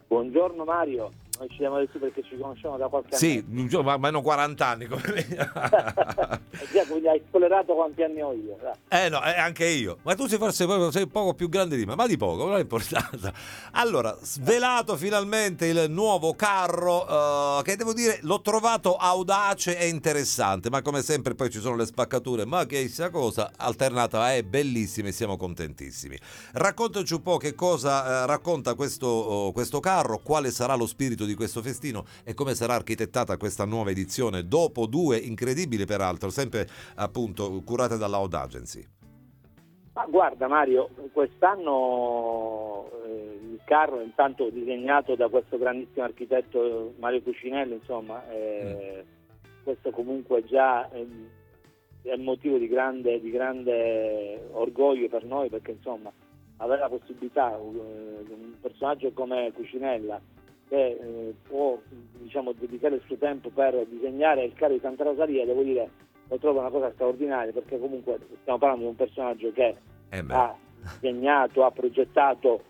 Buongiorno Mario, noi ci siamo detto perché ci conosciamo da qualche anno. Sì, ma meno 40 anni come me. Già, quindi hai spoilerato quanti anni ho io. Dai. No, anche io. Ma tu sei forse sei un poco più grande di me, ma di poco, non è importanza. Allora, svelato finalmente il nuovo carro, che devo dire l'ho trovato audace e interessante, ma come sempre poi ci sono le spaccature, ma che sia cosa, alternata è bellissima e siamo contentissimi. Raccontaci un po' che cosa racconta questo carro, quale sarà lo spirito di questo festino e come sarà architettata questa nuova edizione, dopo 2 incredibili peraltro, sempre appunto curate dalla Aud Agency. Ma guarda Mario, quest'anno il carro è intanto disegnato da questo grandissimo architetto Mario Cucinelli, insomma, questo comunque già è motivo di grande orgoglio per noi, perché insomma avere la possibilità, un personaggio come Cucinella che può, diciamo, dedicare il suo tempo per disegnare il carro di Santa Rosalia, devo dire, lo trovo una cosa straordinaria, perché comunque stiamo parlando di un personaggio che ha disegnato, ha progettato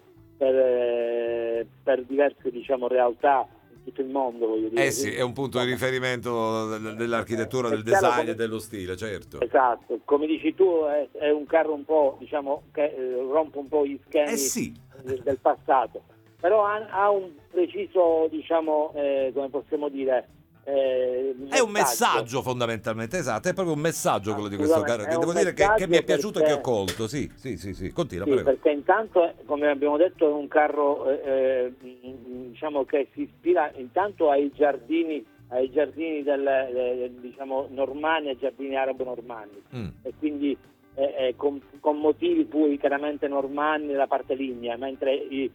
per diverse, diciamo, realtà in tutto il mondo, voglio dire. Sì, è un punto di riferimento dell'architettura, del design e dello stile, certo. Esatto, come dici tu è un carro un po', diciamo, che rompe un po' gli schemi del passato, però ha un preciso, diciamo, come possiamo dire, è un messaggio fondamentalmente, esatto, è proprio un messaggio quello di questo carro, che devo dire che mi è piaciuto e che ho colto. Sì, continua, sì, prego. perché intanto, come abbiamo detto, è un carro diciamo che si ispira intanto ai giardini diciamo normanni, ai giardini arabo-normanni, e quindi con motivi poi chiaramente normanni nella parte lignea, mentre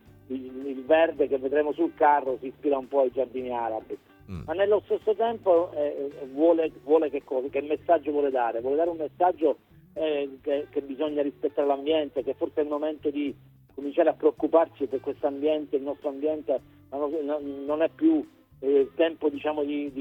il verde che vedremo sul carro si ispira un po' ai giardini arabi. Ma nello stesso tempo vuole che messaggio vuole dare? Vuole dare un messaggio che bisogna rispettare l'ambiente, che forse è il momento di cominciare a preoccuparci per questo ambiente, il nostro ambiente non è più tempo, diciamo,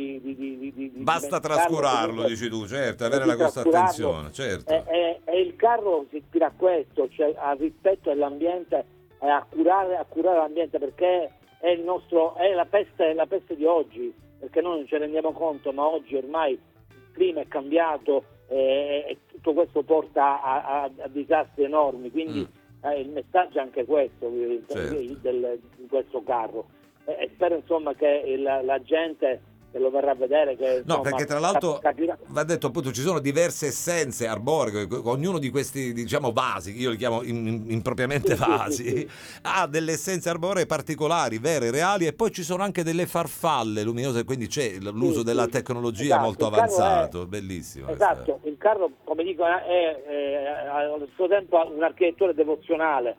di basta trascurarlo, dici tu, certo, avere la giusta attenzione, certo. E il carro si ispira a questo, cioè al rispetto dell'ambiente, a curare l'ambiente, perché è la peste di oggi, perché noi non ci rendiamo conto, ma oggi ormai il clima è cambiato e tutto questo porta a disastri enormi, quindi il messaggio è anche questo, certo, di questo carro, e spero insomma che la gente che lo verrà a vedere, che insomma, perché tra l'altro va detto, appunto, ci sono diverse essenze arboree, ognuno di questi, diciamo, vasi, io li chiamo impropriamente vasi, sì. Ha delle essenze arboree particolari, vere, reali, e poi ci sono anche delle farfalle luminose, quindi c'è l'uso della tecnologia, esatto, molto avanzato, bellissimo. Esatto, il carro, come dico, è allo stesso tempo un'architettura devozionale,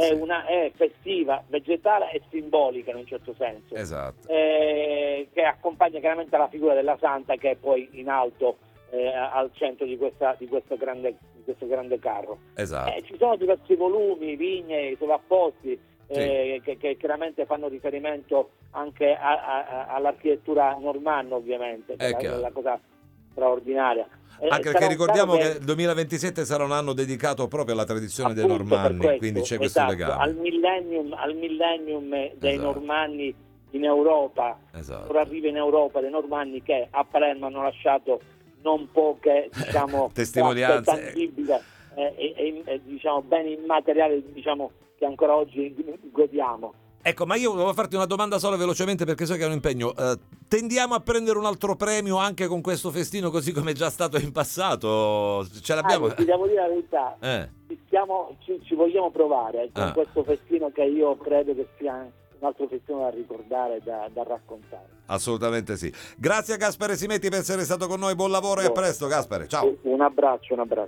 è festiva, vegetale e simbolica in un certo senso, esatto, che accompagna chiaramente la figura della Santa, che è poi in alto al centro di questo grande carro. Esatto. Ci sono diversi volumi, lignee, sovrapposti, che chiaramente fanno riferimento anche all'architettura normanna, ovviamente, che è la cosa straordinaria. Anche perché ricordiamo che il 2027 sarà un anno dedicato proprio alla tradizione dei normanni, quindi c'è questo legame. Al millennium dei normanni in Europa. Esatto. Ora arriva in Europa dei normanni che a Palermo hanno lasciato non poche, diciamo, testimonianze tangibili e diciamo beni immateriali, diciamo, che ancora oggi godiamo. Ecco, ma io volevo farti una domanda solo velocemente, perché so che è un impegno. Tendiamo a prendere un altro premio anche con questo festino, così come è già stato in passato? Ce l'abbiamo? Ti devo dire la verità, ci vogliamo provare con questo festino, che io credo che sia un altro festino da ricordare, da raccontare. Assolutamente sì. Grazie a Gaspare Simetti per essere stato con noi, buon lavoro e a presto, Gaspare, ciao. Un abbraccio.